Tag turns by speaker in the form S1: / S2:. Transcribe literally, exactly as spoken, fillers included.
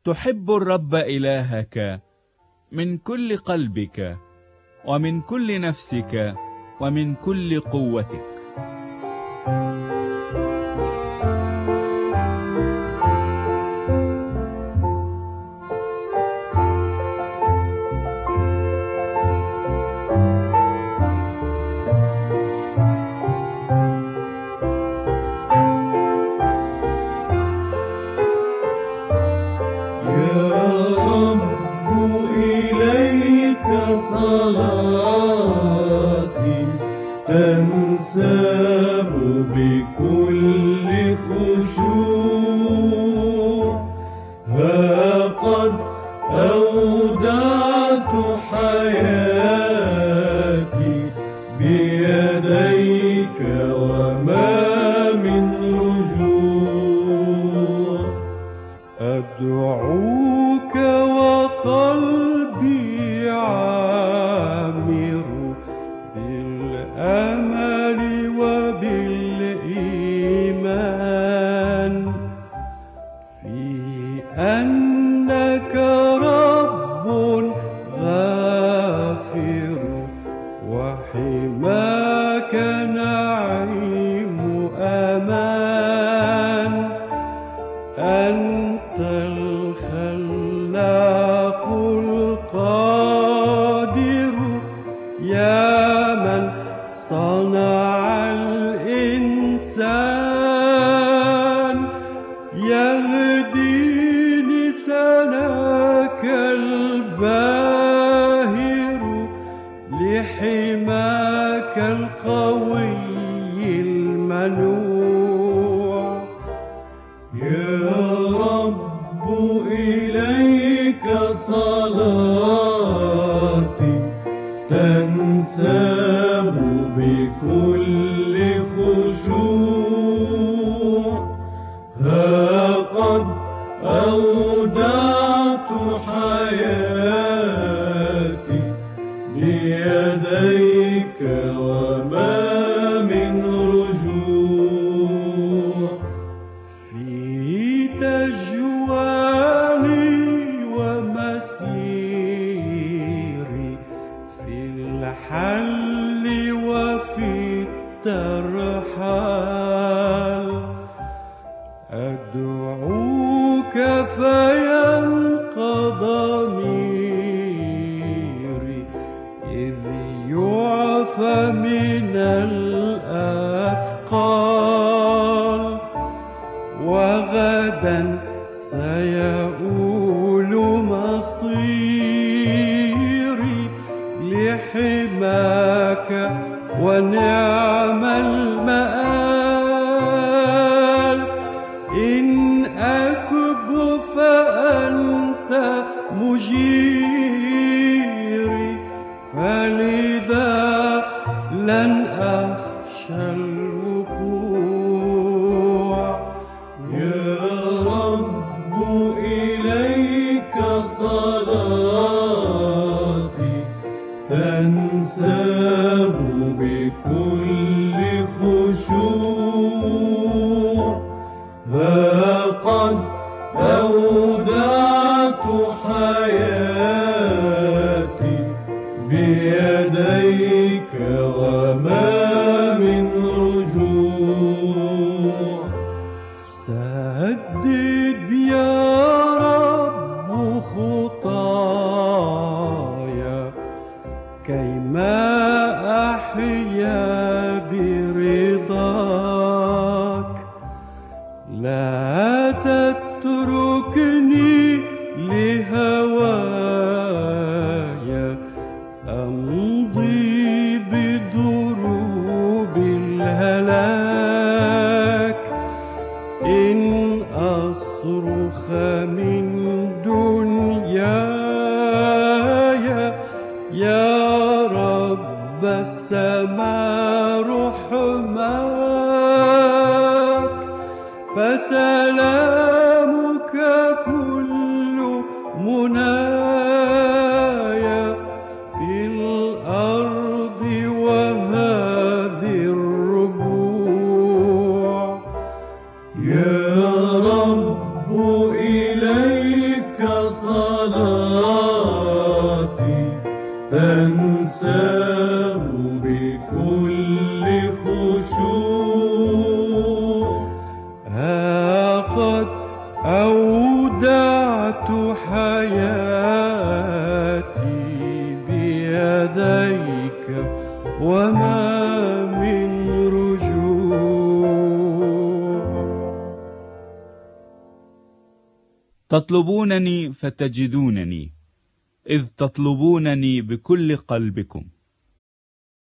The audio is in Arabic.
S1: تحب الرب إلهك من كل قلبك ومن كل نفسك ومن كل قوتك.
S2: صلاتي تنساب بكل خشوع، ها قد أودعت حياتي بيديك وما من رجوع. أدعوك وقلبي عامر بالأمل وبالإيمان في أنك رب غافر وحماك نعيم أمان. أنت الخلاق القادر يا من صنع الإنسان، يهديني سناك الباهر لحماك القوي المنوع. يا رب إليك صلاتي تنساب بكل خشوع، ها قد أودعت حياتي بيديك وما من رجوع. في تجوالي ومسيري في الحل وفي الترحال، أدعوك فينقض ضميري إذ يعفى من الأثقال، وغدا سيؤول مصيري لحماك ونعم المآل. إن أكب فأنت مجيري، فلذا لن أخشى الوقوع. يا رب إليك صلاتي تنساب بكل خشوع، ها قد أودعت حياتي بيديك وما من رجوع. سدد يا رب خطايا كيما أحيا برضاك، لا تتركني لهوايا أمضي بدروب الهلاك. إن أصرخ من دنياي يا رب السماء رحماك، فسلامك كل منايا في الأرض وهذه الربوع. يا رب إليك صلاتي تنساب بكل خشوع. ها قد أودعت حياتي بيديك وما من رجوع.
S1: تطلبونني فتجدونني، إذ تطلبونني بكل قلبكم.